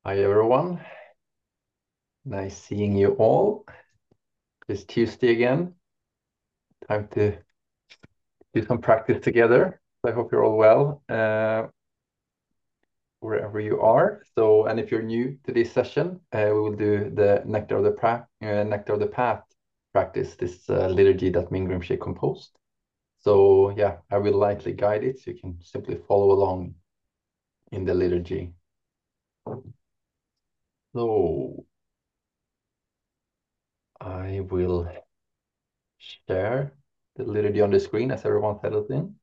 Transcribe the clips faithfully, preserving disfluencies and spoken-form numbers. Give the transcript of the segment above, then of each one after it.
Hi everyone, nice seeing you all. It's Tuesday again, time to do some practice together. I hope you're all well, uh, wherever you are. So, and if you're new to this session, uh, we will do the Nectar of the, pra uh, Nectar of the Path practice, this uh, liturgy that Ming Rinpoche composed. So yeah, I will lightly guide it, so you can simply follow along in the liturgy. So I will share the liturgy on the screen as everyone settles in.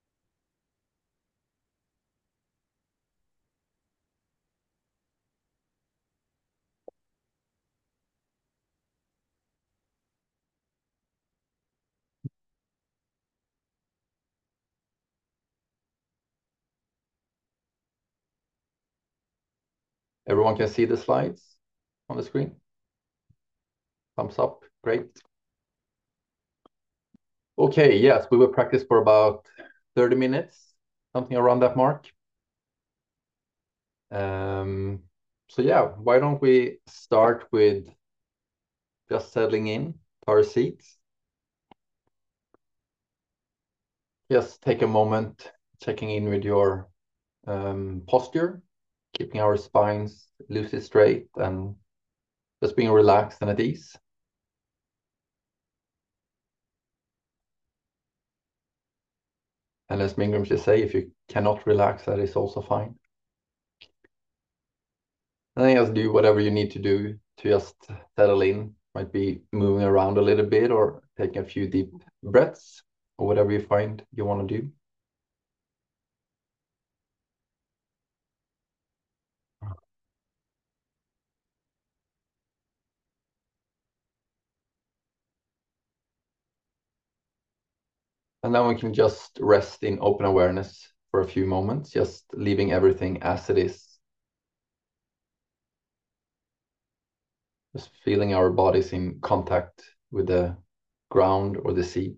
Everyone can see the slides on the screen? Thumbs up, great. Okay, yes, we will practice for about thirty minutes, something around that mark. Um, so yeah, why don't we start with just settling in to our seats. Just take a moment checking in with your um, posture, keeping our spines loosely straight and just being relaxed and at ease. And as Ming Rinpoche say, if you cannot relax, that is also fine. And then just do whatever you need to do to just settle in. Might be moving around a little bit or taking a few deep breaths or whatever you find you want to do. And then we can just rest in open awareness for a few moments, just leaving everything as it is. Just feeling our bodies in contact with the ground or the seat.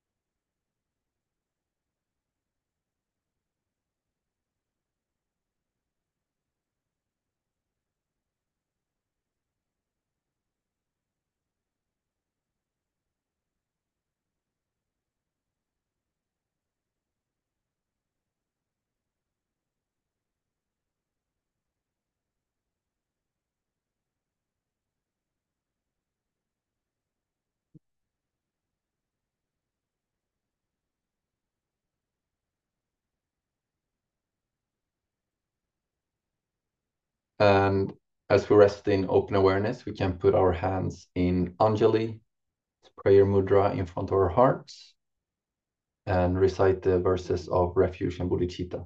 And as we rest in open awareness, we can put our hands in Anjali, prayer mudra in front of our hearts, and recite the verses of refuge and bodhicitta.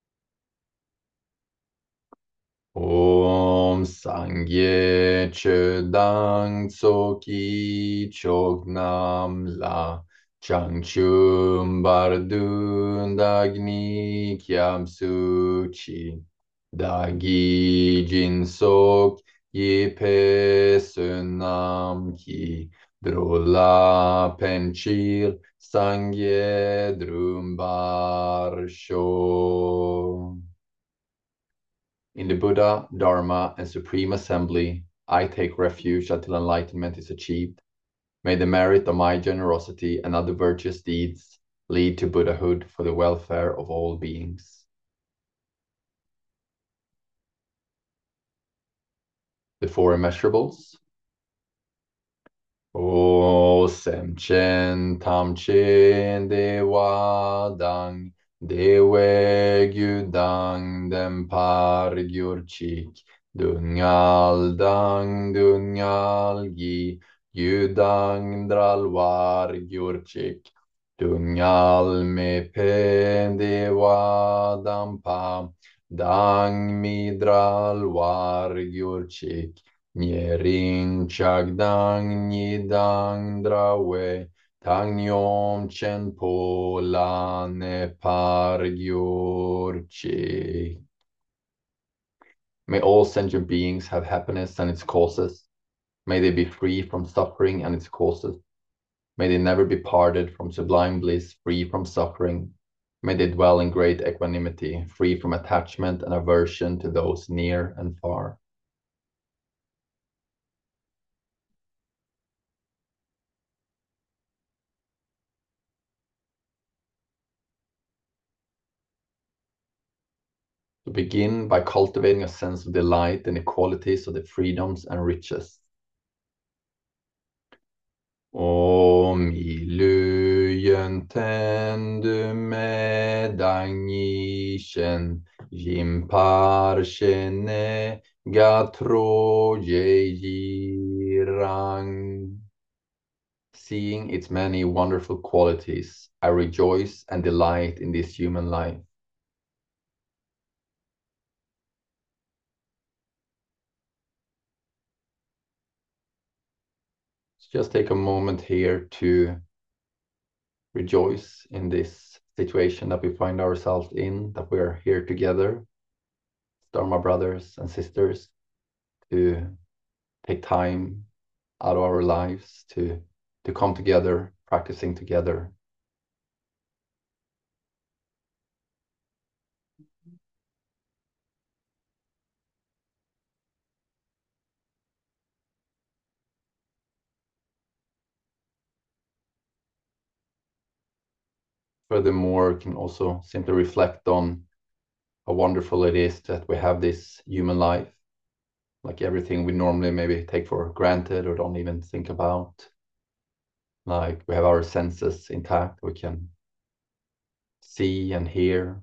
Om Sangye Chödang Tsoki Chognam La Changchum Bardun Dagni Kyam Suchi Dagi Jinsok Yipe Sunam Ki Drola Penchil Sangye Drumbar Sho. In the Buddha, Dharma, and Supreme Assembly, I take refuge until enlightenment is achieved. May the merit of my generosity and other virtuous deeds lead to Buddhahood for the welfare of all beings. The Four Immeasurables. O Semchen Tamchen Dewa Dang Dewe Gyudang Dempar Gyurchik Dungal Dang Dungal Gi Gyudang Dralwar Gyurchik Dungal Mepe Dewa Dampa Dang Midralwar Gyurchik Nyering chagdang nidang drawe tangyom chenpo la nepar gyurchi. May all sentient beings have happiness and its causes. May they be free from suffering and its causes. May they never be parted from sublime bliss, free from suffering. May they dwell in great equanimity, free from attachment and aversion to those near and far. begin by cultivating a sense of delight in the qualities of the freedoms and riches. Om i lujen tendu medangishen jimparshene gatro jirang. Seeing its many wonderful qualities, I rejoice and delight in this human life. Just take a moment here to rejoice in this situation that we find ourselves in, that we're here together, Dharma brothers and sisters, to take time out of our lives to, to come together, practicing together. Furthermore, we can also simply reflect on how wonderful it is that we have this human life, like everything we normally maybe take for granted or don't even think about. Like we have our senses intact, we can see and hear,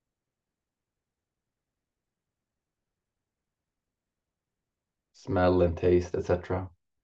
smell and taste, et cetera.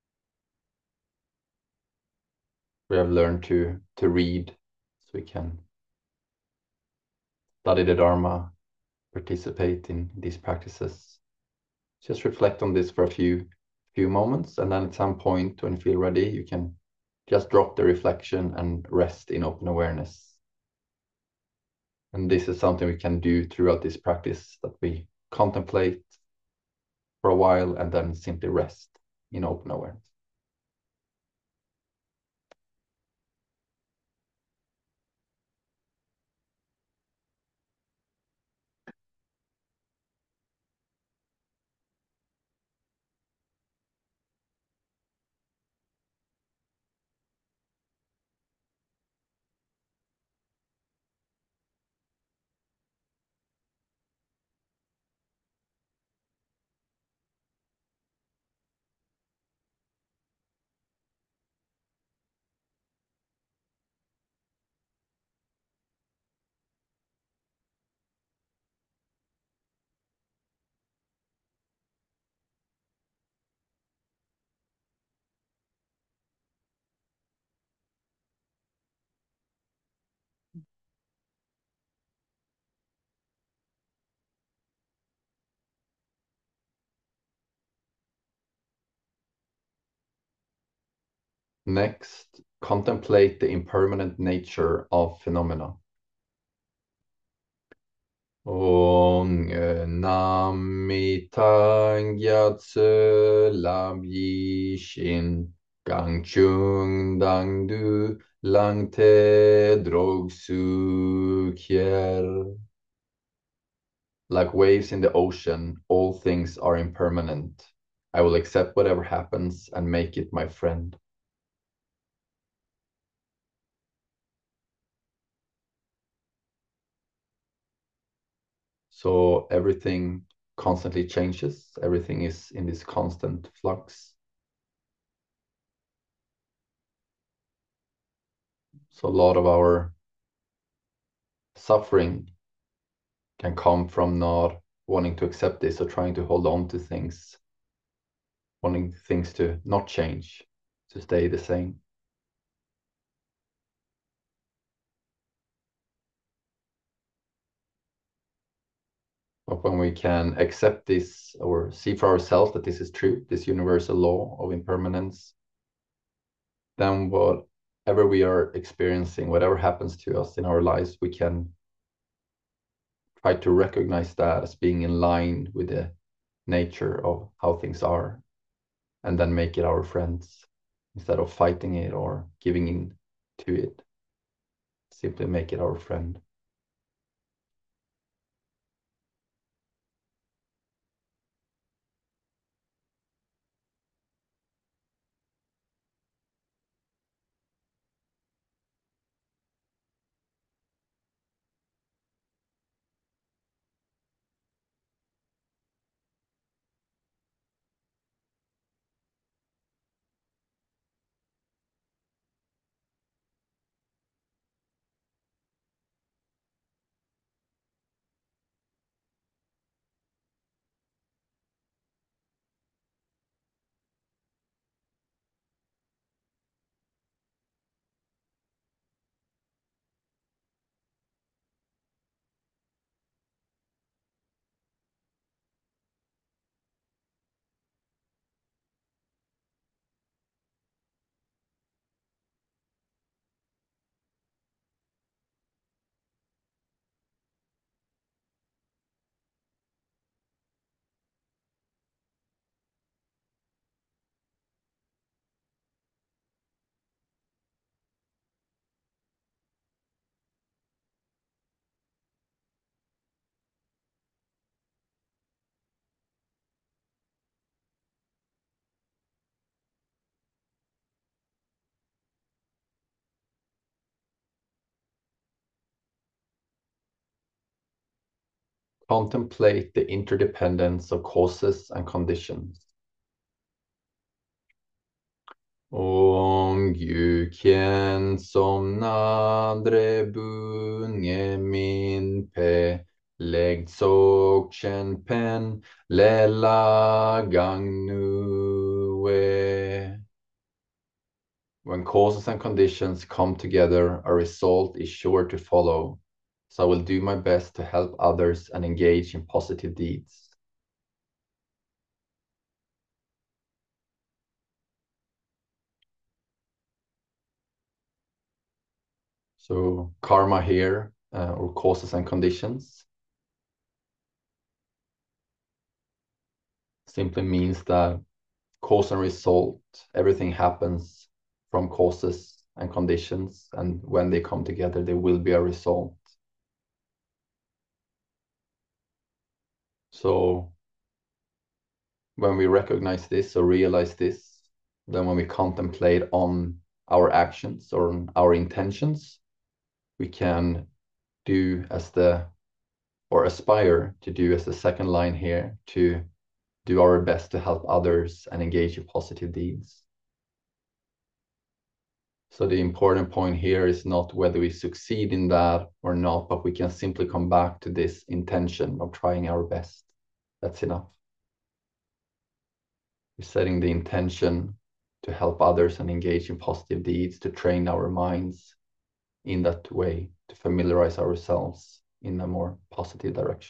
We have learned to, to read so we can study the Dharma, participate in these practices. Just reflect on this for a few few moments, and then at some point when you feel ready, you can just drop the reflection and rest in open awareness. And this is something we can do throughout this practice, that we contemplate for a while and then simply rest in open awareness. Next, contemplate the impermanent nature of phenomena. Om Namitang Gyatso Lam Shin Gang Chung Dang Du Lang Te Drog Su Kier. Like waves in the ocean, all things are impermanent. I will accept whatever happens and make it my friend. So everything constantly changes. Everything is in this constant flux. So a lot of our suffering can come from not wanting to accept this or trying to hold on to things, wanting things to not change, to stay the same. But when we can accept this or see for ourselves that this is true, this universal law of impermanence, then whatever we are experiencing, whatever happens to us in our lives, we can try to recognize that as being in line with the nature of how things are, and then make it our friends instead of fighting it or giving in to it. Simply make it our friend. Contemplate the interdependence of causes and conditions. Om Gyu som nadre bunge min pe leg sok chen pen lela gang nu. When causes and conditions come together, a result is sure to follow. So I will do my best to help others and engage in positive deeds. So karma here, uh, or causes and conditions, simply means that cause and result, everything happens from causes and conditions, and when they come together, there will be a result. So when we recognize this or realize this, then when we contemplate on our actions or on our intentions, we can do as the, or aspire to do as the second line here, to do our best to help others and engage in positive deeds. So the important point here is not whether we succeed in that or not, but we can simply come back to this intention of trying our best. That's enough. We're setting the intention to help others and engage in positive deeds, to train our minds in that way, to familiarize ourselves in a more positive direction.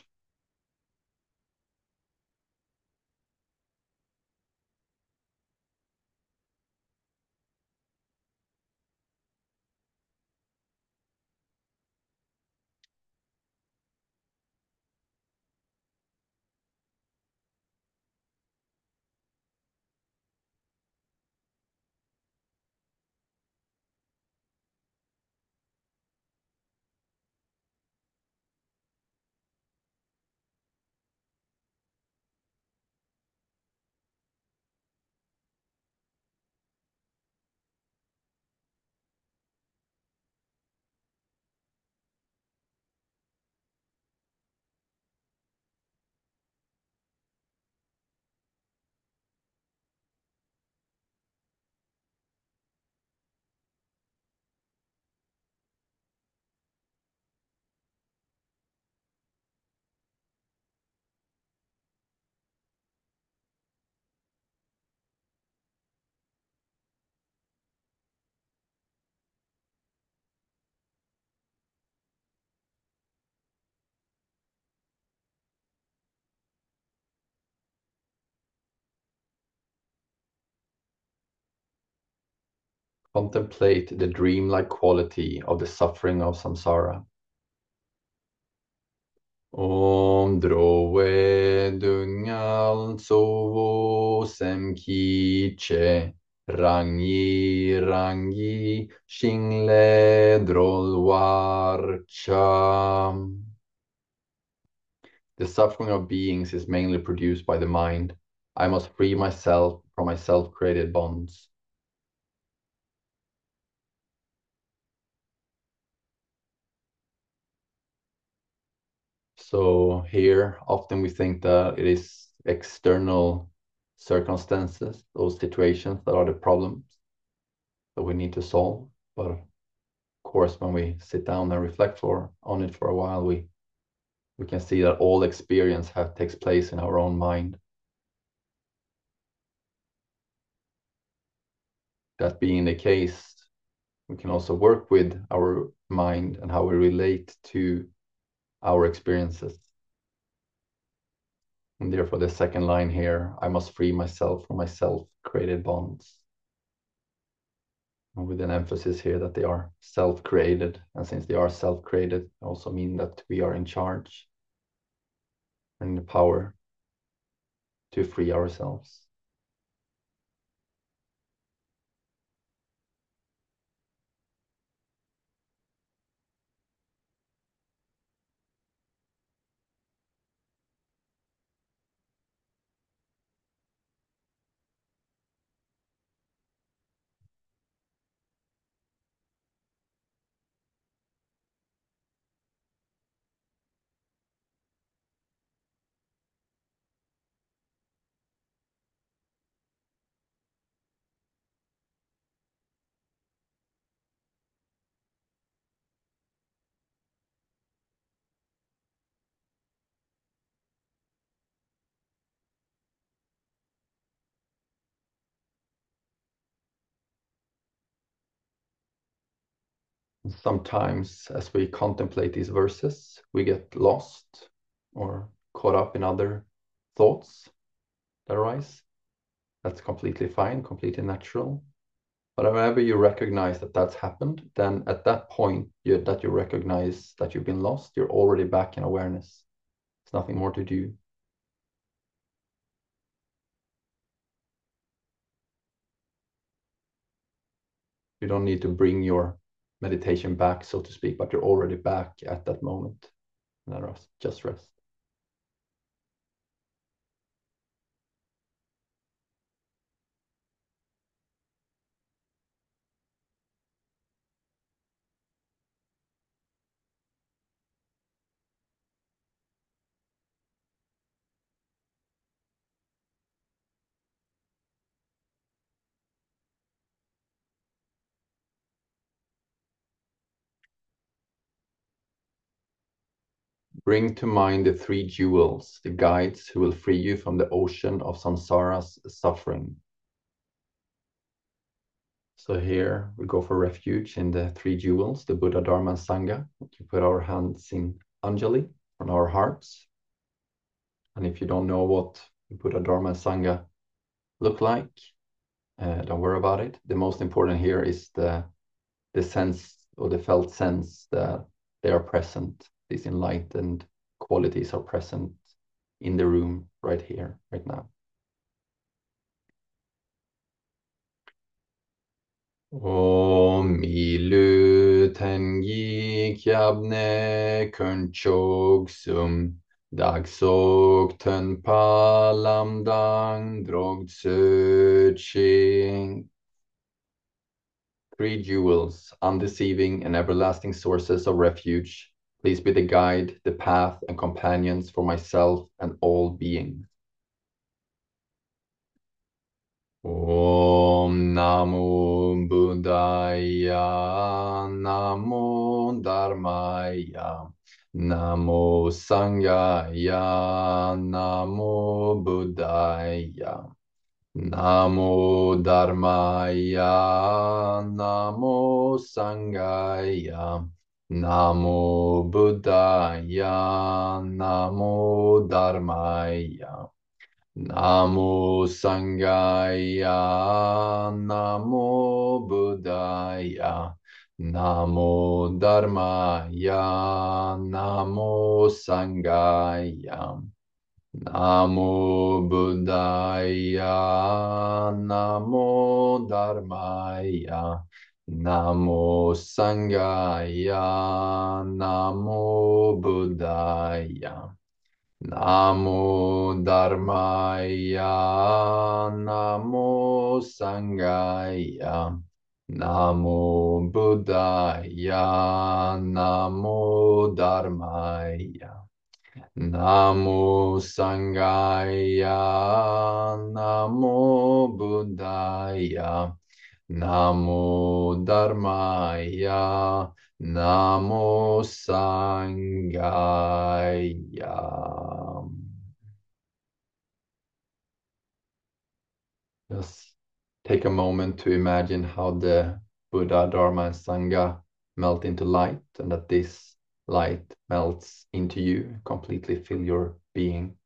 Contemplate the dreamlike quality of the suffering of samsara. Om drowe dungal sovo sem ki che rangi rangi shingle drolwar cham. The suffering of beings is mainly produced by the mind. I must free myself from my self-created bonds. So here, often we think that it is external circumstances, those situations that are the problems that we need to solve. But of course, when we sit down and reflect for on it for a while, we we can see that all experience have, takes place in our own mind. That being the case, we can also work with our mind and how we relate to our experiences. And therefore, the second line here, I must free myself from my self-created bonds. And with an emphasis here that they are self-created. And since they are self-created, also mean that we are in charge and the power to free ourselves. Sometimes as we contemplate these verses, we get lost or caught up in other thoughts that arise. That's completely fine, completely natural. But whenever you recognize that that's happened, then at that point you, that you recognize that you've been lost, you're already back in awareness. There's nothing more to do. You don't need to bring your meditation back, so to speak, but you're already back at that moment. And rest, just rest. Bring to mind the three jewels, the guides who will free you from the ocean of samsara's suffering. So here we go for refuge in the three jewels, the Buddha, Dharma, and Sangha. We can put our hands in Anjali on our hearts. And if you don't know what Buddha, Dharma, and Sangha look like, uh, don't worry about it. The most important here is the, the sense or the felt sense that they are present. These enlightened qualities are present in the room right here, right now. Om ilu tengi kyabne kunchog sum dagsog ten palam dang drog ching. Three jewels, undeceiving and everlasting sources of refuge. Please be the guide, the path, and companions for myself and all beings. Om Namo Buddhaya, Namo Dharmaya, Namo Sanghaya, Namo Buddhaya, Namo Dharmaya, Namo Sanghaya, Namo Buddhaya, Namo Dharmaya. Namo Sanghaya, Namo Buddhaya, Namo Dharmaya, Namo Sanghaya, Namo Buddhaya, Namo Dharmaya, Namo Sanghaya, Namo Buddhaya. Namo Dharmaya, Namo Sanghaya, Namo Buddhaya, Namo Dharmaya, Namo Sanghaya, Namo Buddhaya, Namo Dharmaya, Namo Sanghaya. Just take a moment to imagine how the Buddha, Dharma, and Sangha melt into light, and that this light melts into you, completely fill your being.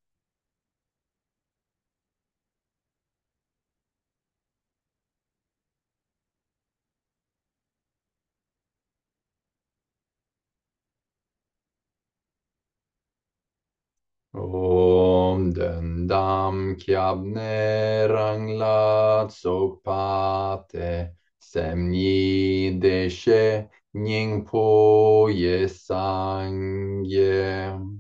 Om dendam kyabne ranglat sokpate semni deshe nyingpo yesangye.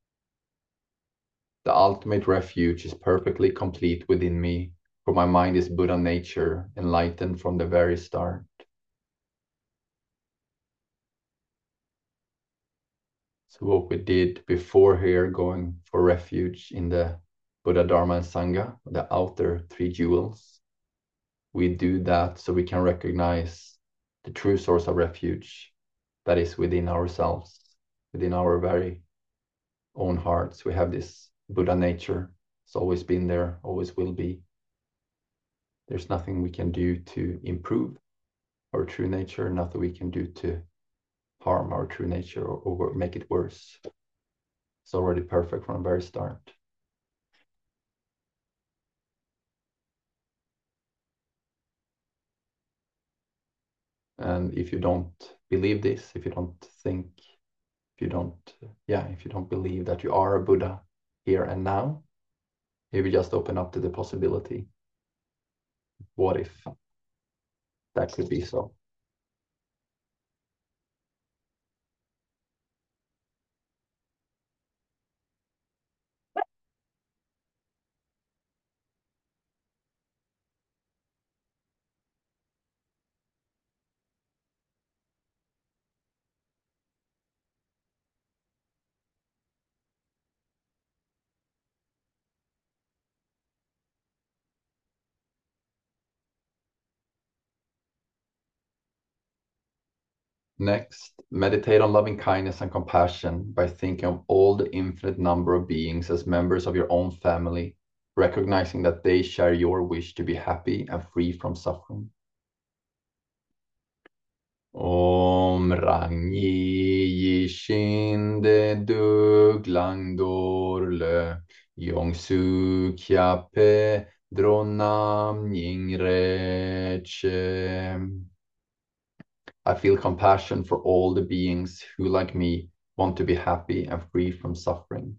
The ultimate refuge is perfectly complete within me, for my mind is Buddha nature, enlightened from the very start. So what we did before here, going for refuge in the Buddha, Dharma, and Sangha, the outer three jewels, we do that so we can recognize the true source of refuge that is within ourselves, within our very own hearts. We have this Buddha nature. It's always been there, always will be. There's nothing we can do to improve our true nature, nothing we can do to harm our true nature or, or make it worse. It's already perfect from the very start. And if you don't believe this, if you don't think, if you don't, yeah, if you don't believe that you are a Buddha here and now, maybe just open up to the possibility. What if that could be so? Next, meditate on loving kindness and compassion by thinking of all the infinite number of beings as members of your own family, recognizing that they share your wish to be happy and free from suffering. Om Rangi Yishinde Duglang Dorle Yongsu Kyape Dronam Yingreche. I feel compassion for all the beings who, like me, want to be happy and free from suffering.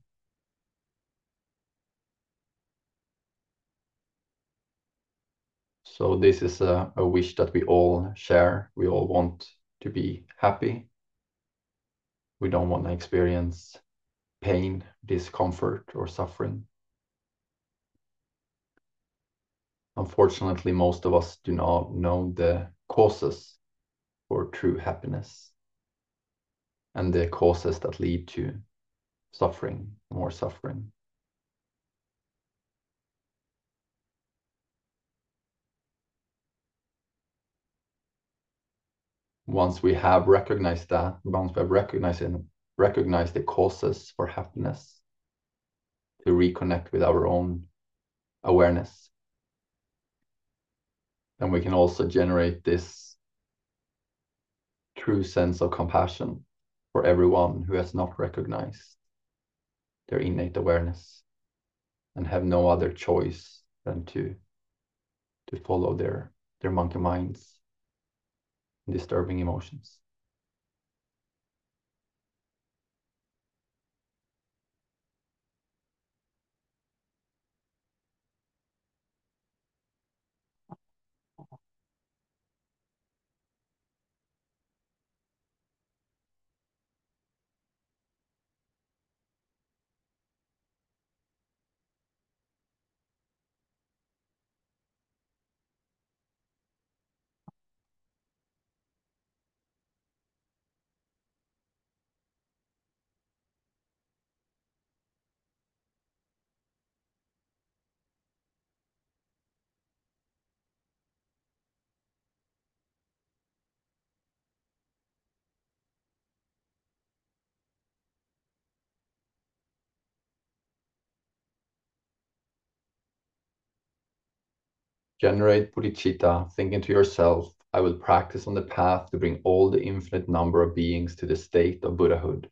So this is a, a wish that we all share. We all want to be happy. We don't want to experience pain, discomfort, or suffering. Unfortunately, most of us do not know the causes for true happiness and the causes that lead to suffering, more suffering. Once we have recognized that, once we have recognized, recognized the causes for happiness, to reconnect with our own awareness, then we can also generate this true sense of compassion for everyone who has not recognized their innate awareness and have no other choice than to, to follow their, their monkey minds and disturbing emotions. Generate bodhicitta, thinking to yourself, I will practice on the path to bring all the infinite number of beings to the state of Buddhahood.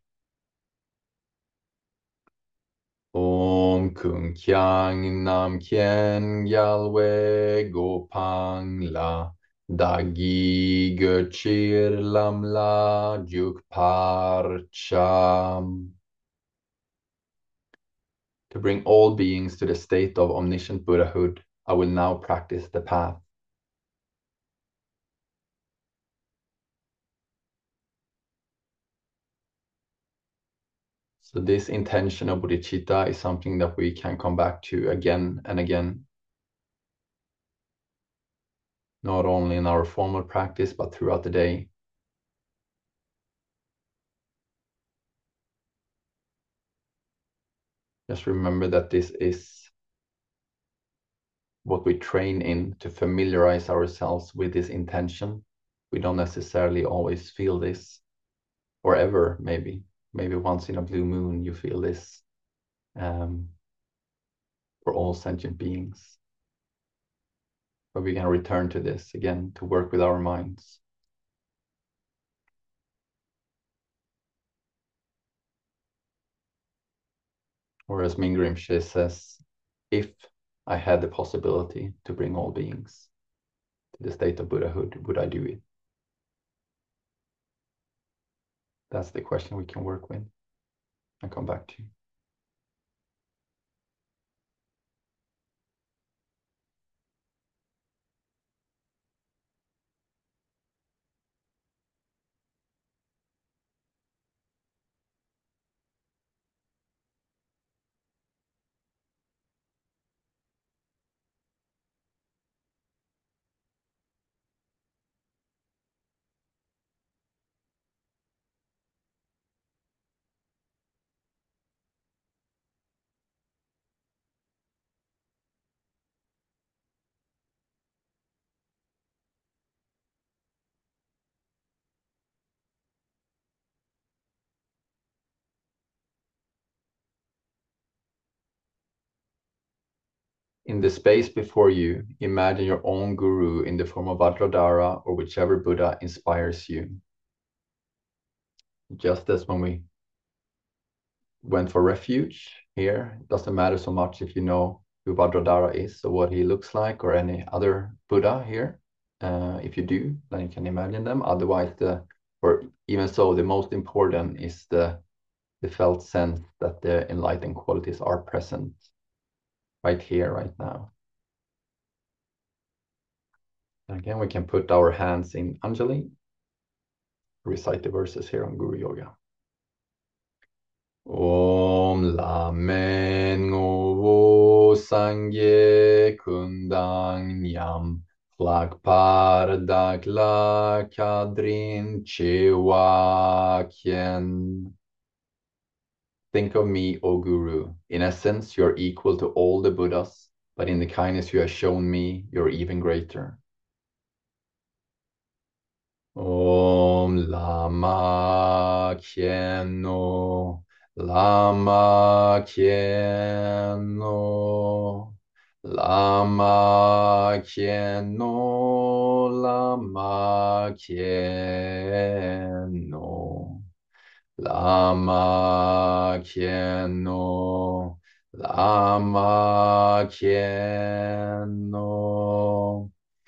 Om Kung Kyang Nam Kien Gyalwe Gopang La Dagi Göchir Lam La Juk Parcham. To bring all beings to the state of omniscient Buddhahood, I will now practice the path. So this intention of bodhicitta is something that we can come back to again and again, not only in our formal practice, but throughout the day. Just remember that this is what we train in to familiarize ourselves with this intention. We don't necessarily always feel this, or ever, maybe. Maybe once in a blue moon you feel this um, for all sentient beings. But we can return to this again to work with our minds. Or as Mingyur Rinpoche says, if I had the possibility to bring all beings to the state of Buddhahood, would I do it? That's the question we can work with and come back to. In the space before you, imagine your own guru in the form of Vajradhara or whichever Buddha inspires you. Just as when we went for refuge here, it doesn't matter so much if you know who Vajradhara is or what he looks like or any other Buddha here. Uh, if you do, then you can imagine them. Otherwise, the or even so, the most important is the the felt sense that the enlightened qualities are present right here, right now. And again, we can put our hands in Anjali, recite the verses here on Guru Yoga. Om Lamen Ngovo Sangye Kundang Nyam Flagpardak La Kadrin Chewa Kien. Think of me, O Guru. In essence, you are equal to all the Buddhas, but in the kindness you have shown me, you're even greater. Om Lama Khyeno, Lama Khyeno, Lama Khyeno, Lama Khyeno, Lama Khyeno, Lama Khyeno.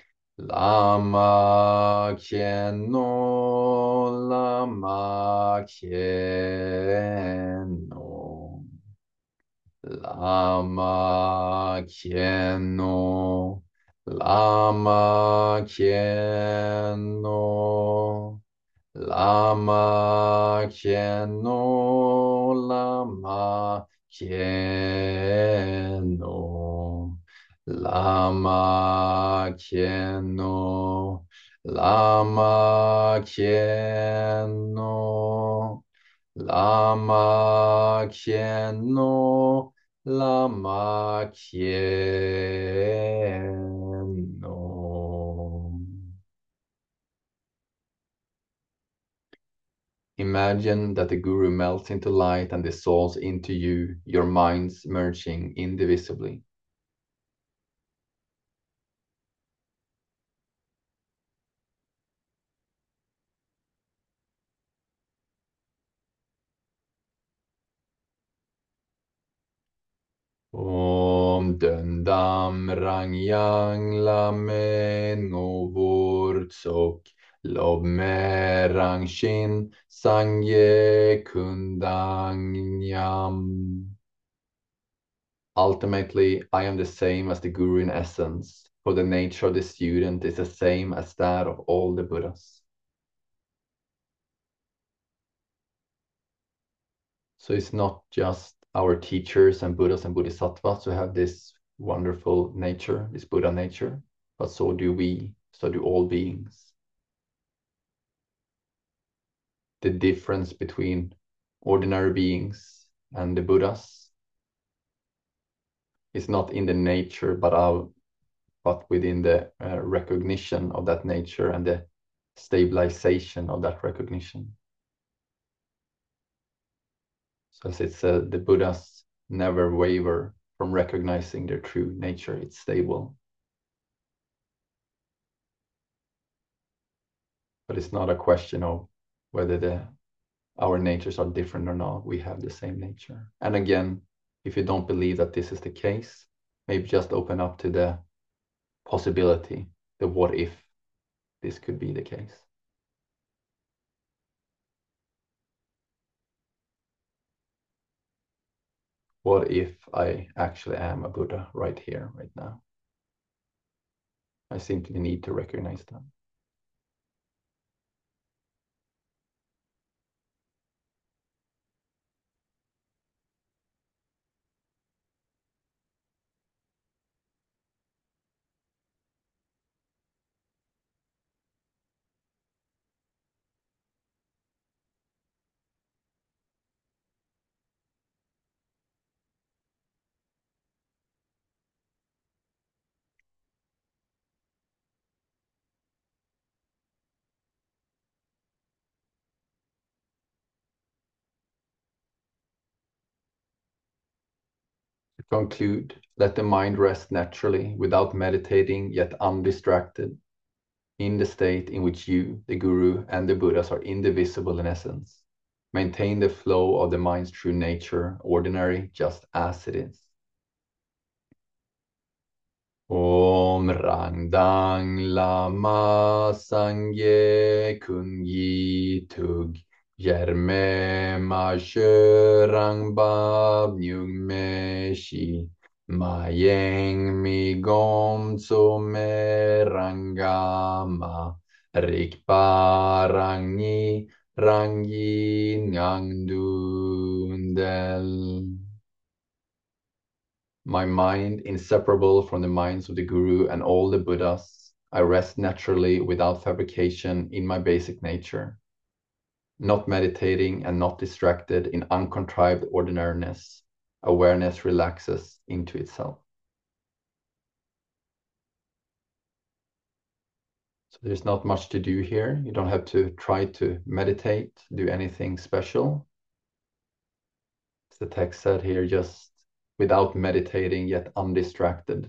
Lama Khyeno, Lama Khyeno, Lama Khyeno, Lama Khyeno, Lama Khyeno, Lama Khyeno. Lama Khyeno, Lama Khyeno, Lama Khyeno, Lama Khyeno. Imagine that the Guru melts into light and dissolves into you, your minds merging indivisibly. Om Dundam Rangyang Lame Ngovortsok Lobme Rangshin Sangye Kundang Nyam. Ultimately, I am the same as the Guru in essence, for the nature of the student is the same as that of all the Buddhas. So it's not just our teachers and Buddhas and Bodhisattvas who have this wonderful nature, this Buddha nature, but so do we, so do all beings. The difference between ordinary beings and the Buddhas is not in the nature, but out, but within the uh, recognition of that nature and the stabilization of that recognition. So as it said, the Buddhas never waver from recognizing their true nature. It's stable. But it's not a question of whether the our natures are different or not. We have the same nature. And again, If you don't believe that this is the case, maybe just open up to the possibility, the what if this could be the case. What if I actually am a Buddha right here, right now? I simply need to recognize that. To conclude, let the mind rest naturally without meditating, yet undistracted, in the state in which you, the Guru, and the Buddhas are indivisible in essence. Maintain the flow of the mind's true nature, ordinary, just as it is. Om Rangdang Lama Sangye Kungi Tug Yerme Ma Shörang Bab Nyung Me Shi Ma Yeng Mi Gom Tso Me Rangama Rikpa Rangi Rangi Nyang Dundel. My mind, inseparable from the minds of the Guru and all the Buddhas, I rest naturally without fabrication in my basic nature, not meditating and not distracted in uncontrived ordinariness. Awareness relaxes into itself. So there's not much to do here. You don't have to try to meditate, do anything special. As the text said here, just without meditating yet undistracted.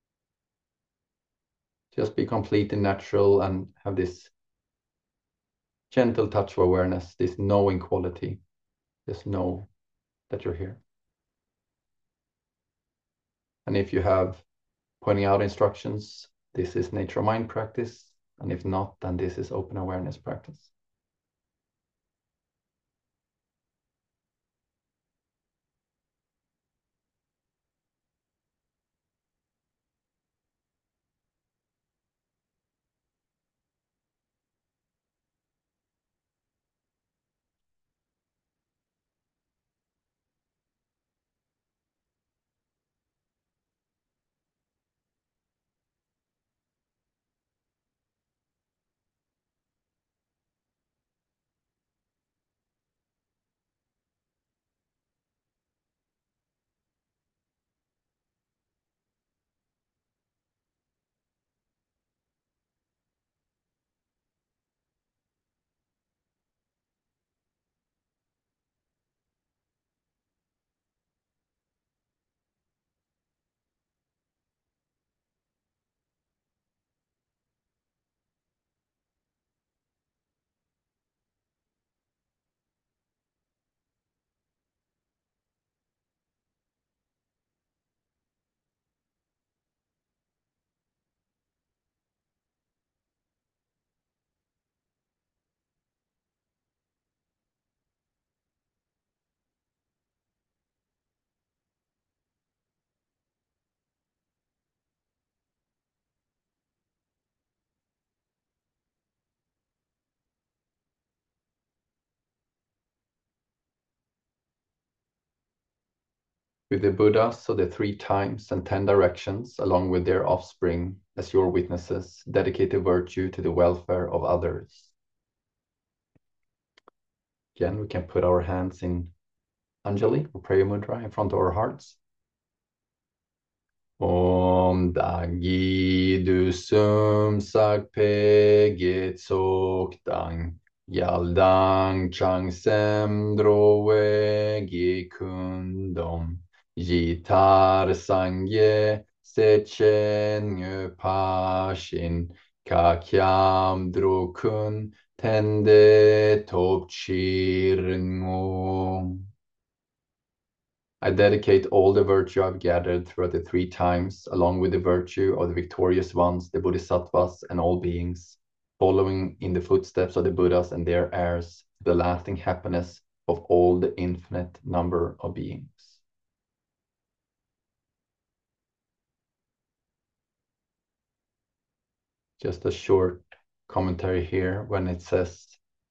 Just be completely natural and have this gentle touch of awareness, this knowing quality. Just know that you're here. And if you have pointing out instructions, this is nature mind practice. And if not, then this is open awareness practice. With the Buddhas, so the three times and ten directions, along with their offspring as your witnesses, dedicate the virtue to the welfare of others. Again, we can put our hands in Anjali, or prayer mudra, in front of our hearts. Om Dagi Dusum Sakpe Getsok Dang Yaldang Changsem Drowe Gikundom Jitar Sangye Sechen Pashin Kakyam Drokun Tende Topchirngo. I dedicate all the virtue I've gathered throughout the three times, along with the virtue of the victorious ones, the bodhisattvas and all beings, following in the footsteps of the Buddhas and their heirs, the lasting happiness of all the infinite number of beings. Just a short commentary here when it says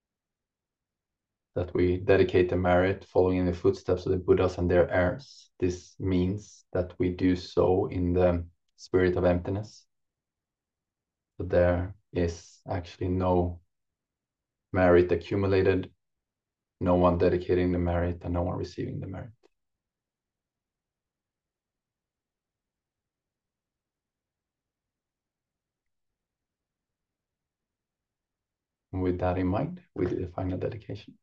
that we dedicate the merit following in the footsteps of the Buddhas and their heirs. This means that we do so in the spirit of emptiness. So there is actually no merit accumulated, no one dedicating the merit, and no one receiving the merit. And with that in mind, we do the final dedication.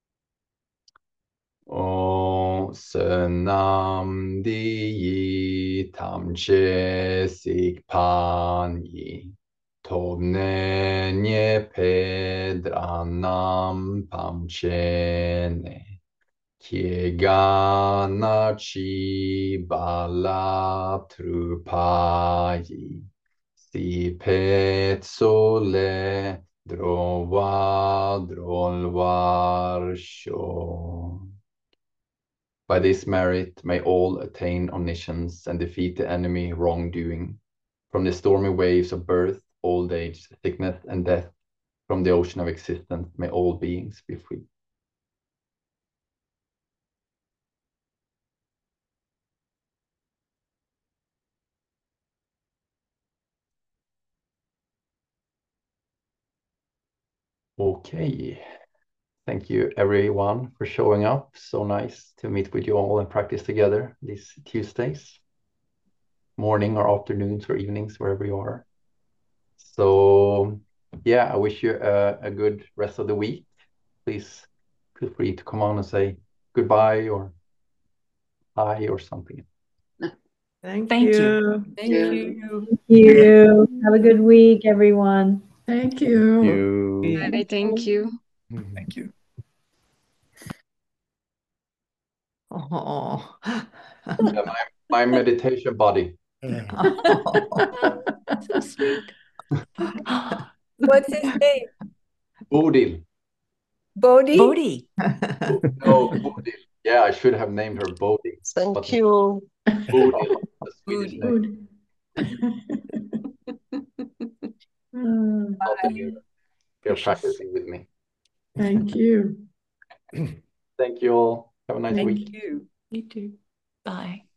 O Senam Di Tamche Sikpani Tobne Nye Pedranam Pamchene Kiegana Chi Bala Trupayi Si Petsole Drova Drolvarsho. By this merit may all attain omniscience and defeat the enemy wrongdoing. From the stormy waves of birth, old age, sickness, and death, from the ocean of existence, may all beings be free. Okay. Thank you, everyone, for showing up. So nice to meet with you all and practice together these Tuesdays, morning or afternoons or evenings, wherever you are. So, yeah, I wish you a, a good rest of the week. Please feel free to come on and say goodbye or hi or something. Thank, Thank you. you. Thank you. you. Thank you. Have a good week, everyone. Thank you. You. Bye, thank you. Thank you. Oh. Yeah, my, my meditation body. So sweet. What's his name? Bodil. Bodhi? Bodhi. No, Bodil. Yeah, I should have named her Bodil. Thank but you. Bodil, the Swedish Bodhi. name. Mm, Not that you're, you're practicing with me. Thank you. Thank you all. Have a nice Thank week. you. You too. Bye.